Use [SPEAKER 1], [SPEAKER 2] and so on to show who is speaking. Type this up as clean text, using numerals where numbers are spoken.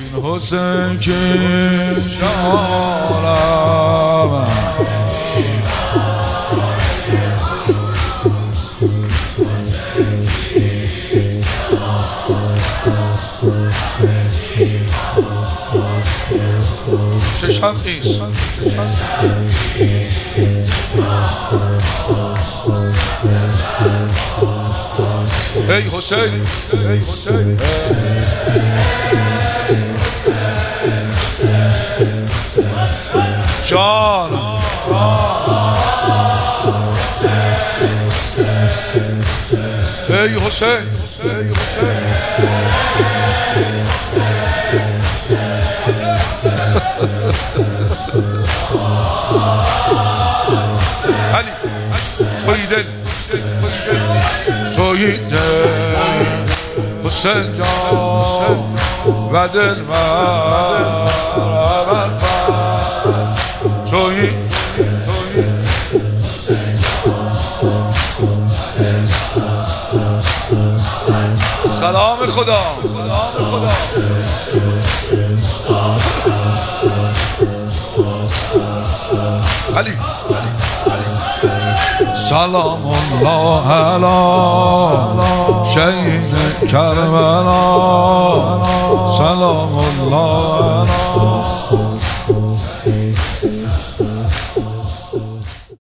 [SPEAKER 1] حسین که شارم چشم ایست ای حسین ای حسین جان ای حسین ای حسین علی توی دل توی دل حسین جان و دل من توی سلام خدا علی سلام الله علی شهید کربلا سلام الله علی